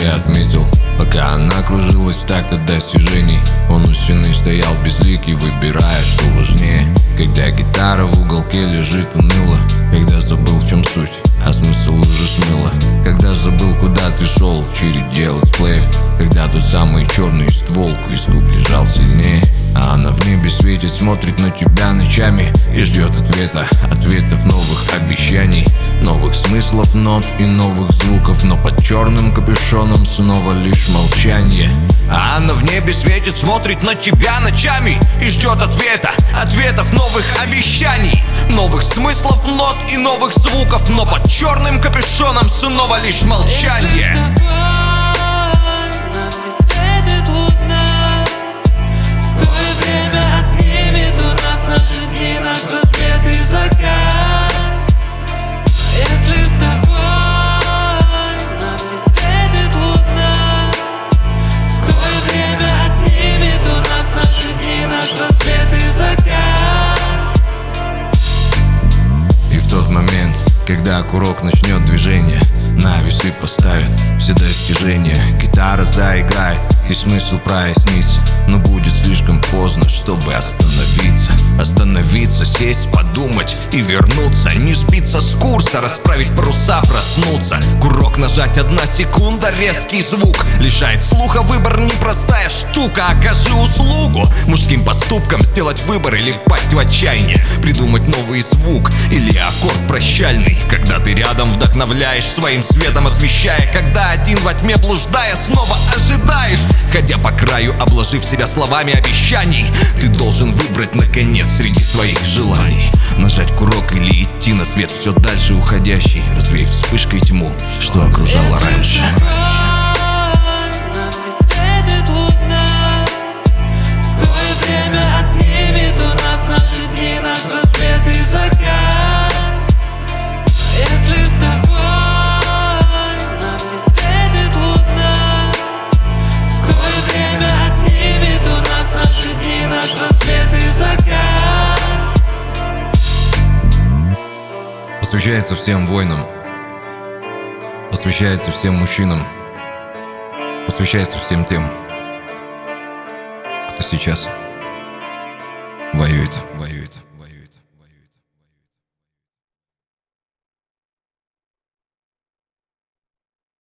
себя отметил. Пока она кружилась в такт от достижений, он у стены стоял безликий, выбирая, что важнее. Когда гитара в уголке лежит уныло, когда забыл, в чем суть, а смысл уже смыло. Когда забыл, куда ты шел, в череде летсплеев. Когда тот самый черный ствол к виску прижал сильнее. А она в небе светит, смотрит на тебя ночами и ждет ответа, ответов, новых обещаний, новых смыслов, нот и новых звуков. Но под черным капюшоном снова лишь молчание. А она в небе светит, смотрит на тебя ночами и ждет ответа, ответов, новых обещаний, новых смыслов, нот и новых звуков. Но под черным капюшоном снова лишь молчание. Светит луна, вскоре время отнимет у нас наши дни, наш рассвет и закат. Если с тобой нам не светит луна, вскоре время отнимет у нас наши дни, наш рассвет и закат. И в тот момент, когда курок начнет движение, на весы поставит все достижения, гитара заиграет и смысл прояснится. Но будет слишком поздно, чтобы остановиться. Остановиться, сесть, подумать и вернуться. Не сбиться с курса, расправить паруса, проснуться. Курок нажать, 1 секунда, резкий звук лишает слуха. Выбор непростая штука, окажи услугу мужским поступкам, сделать выбор или впасть в отчаяние. Придумать новый звук или аккорд прощальный. Когда ты рядом, вдохновляешь, своим светом освещая. Когда один во тьме блуждая, снова ожидаешь. Ходя по краю, обложив себя словами обещаний, ты должен выбрать наконец среди своих желаний. Нажать курок или идти на свет все дальше уходящий, развеяв вспышкой тьму, что окружало раньше. Нам не светит луна, вскоре время отнимет у нас наши дни, наш рассвет и закат. Если с тобой нам не светит луна, вскоре время отнимет у нас наши дни, наш рассвет и закат. Посвящается всем воинам, посвящается всем мужчинам, посвящается всем тем, кто сейчас воюет.